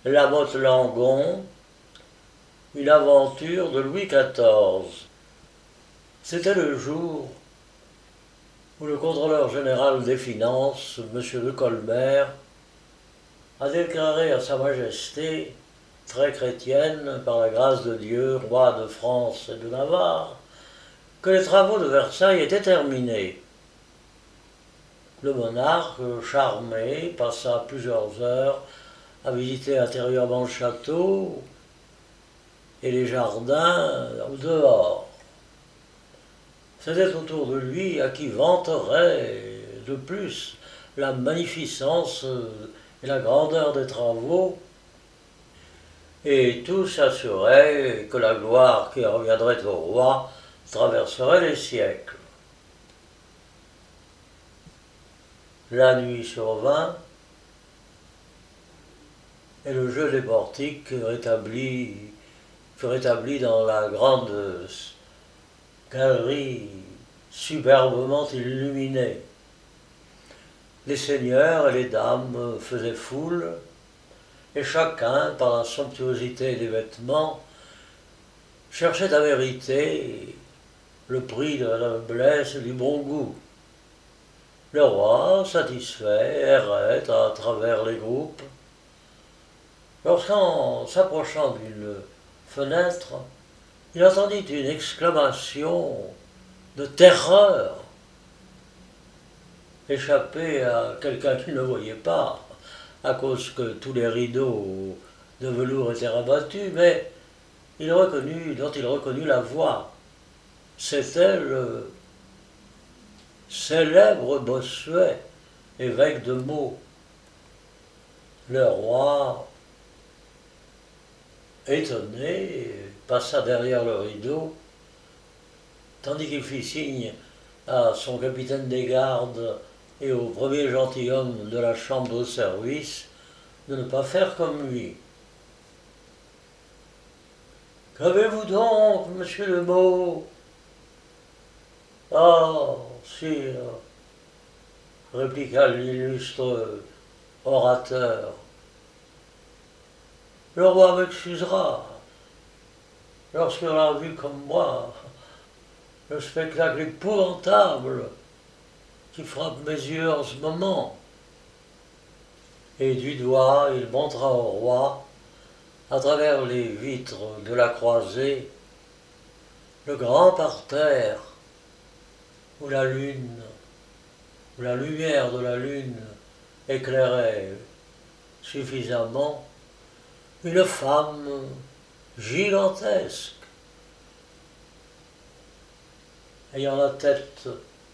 La Motte Langon, une aventure de Louis XIV. C'était le jour où le contrôleur général des finances, M. de Colbert, a déclaré à Sa Majesté, très chrétienne, par la grâce de Dieu, roi de France et de Navarre, que les travaux de Versailles étaient terminés. Le monarque, charmé, passa plusieurs heures à visiter intérieurement le château et les jardins au dehors. C'était autour de lui à qui vanterait de plus la magnificence et la grandeur des travaux, et tout s'assurait que la gloire qui reviendrait au roi traverserait les siècles. La nuit survint, et le jeu des portiques fut rétabli dans la grande galerie superbement illuminée. Les seigneurs et les dames faisaient foule, et chacun, par la somptuosité des vêtements, cherchait à mériter le prix de la noblesse et du bon goût. Le roi, satisfait, errait à travers les groupes, lorsqu'en s'approchant d'une fenêtre, il entendit une exclamation de terreur, échappée à quelqu'un qu'il ne voyait pas, à cause que tous les rideaux de velours étaient rabattus, mais dont il reconnut la voix. C'était le célèbre Bossuet, évêque de Meaux. Le roi, étonné, passa derrière le rideau, tandis qu'il fit signe à son capitaine des gardes et au premier gentilhomme de la chambre de service de ne pas faire comme lui. « Qu'avez-vous donc, monsieur de Meaux ?»« Ah, sire, répliqua l'illustre orateur, le roi m'excusera. Lorsqu'on a vu comme moi le spectacle épouvantable qui frappe mes yeux en ce moment. » Et du doigt, il montra au roi, à travers les vitres de la croisée, le grand parterre où la lumière de la lune éclairait suffisamment une femme gigantesque, ayant la tête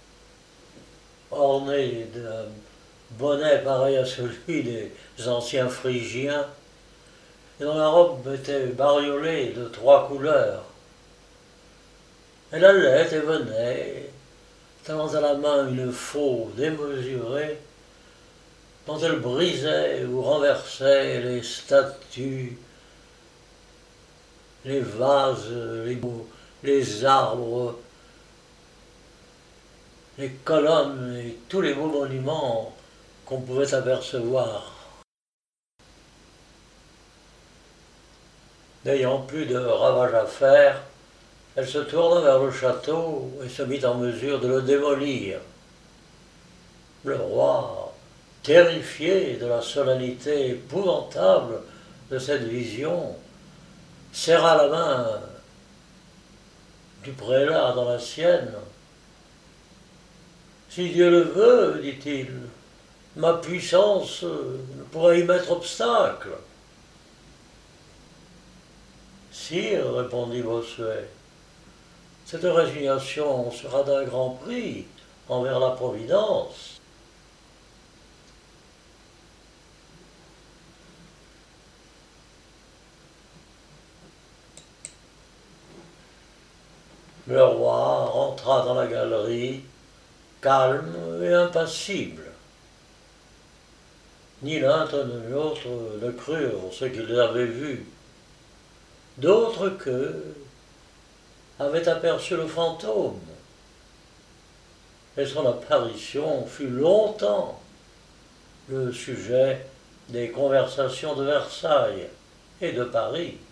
ornée d'un bonnet pareil à celui des anciens Phrygiens, et dont la robe était bariolée de 3 couleurs. Elle allait et venait, tenant à la main une faux démesurée, dont elle brisait ou renversait les statues, les vases, les arbres, les colonnes et tous les beaux monuments qu'on pouvait apercevoir. N'ayant plus de ravage à faire, elle se tourna vers le château et se mit en mesure de le démolir. Le roi, terrifié de la solennité épouvantable de cette vision, serra la main du prélat dans la sienne. « Si Dieu le veut, dit-il, ma puissance ne pourra y mettre obstacle. » « Sire, répondit Bossuet, cette résignation sera d'un grand prix envers la Providence. » Le roi rentra dans la galerie, calme et impassible. Ni l'un ni l'autre ne crurent ce qu'ils avaient vu. D'autres qu'eux avaient aperçu le fantôme, et son apparition fut longtemps le sujet des conversations de Versailles et de Paris.